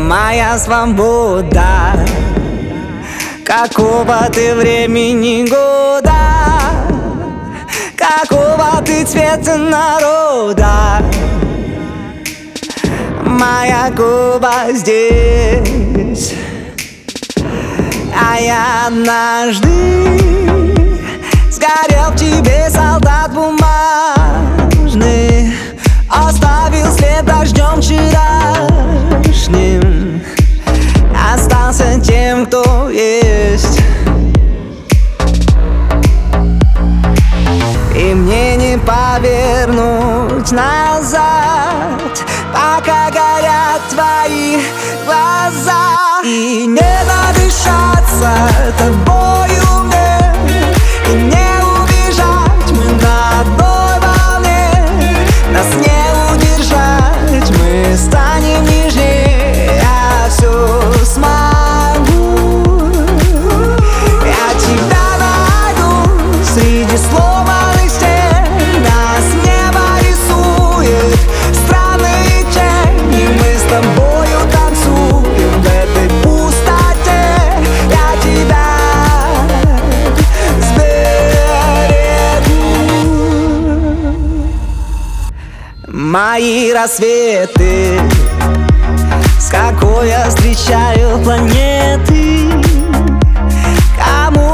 моя свобода. Какого ты времени года, какого ты цвета народа, моя Куба здесь. А я однажды сгорел в тебе, солдат бумажный, оставил след дождем вчерашним, остался тем, кто есть. И мне не повернуть назад, пока горят твои глаза. И не надышаться тобою мне, и не убежать, мы на одной волне. Нас не удержать, мы станем нежнее, я все смогу. Я тебя найду среди сломанных стен, нас небо рисует странные тени. Мы с тобою танцуем в этой пустоте, я тебя сберегу. Мои рассветы, с какой я встречаю планеты, кому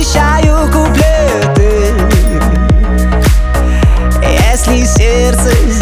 посвящаю куплеты. Если сердце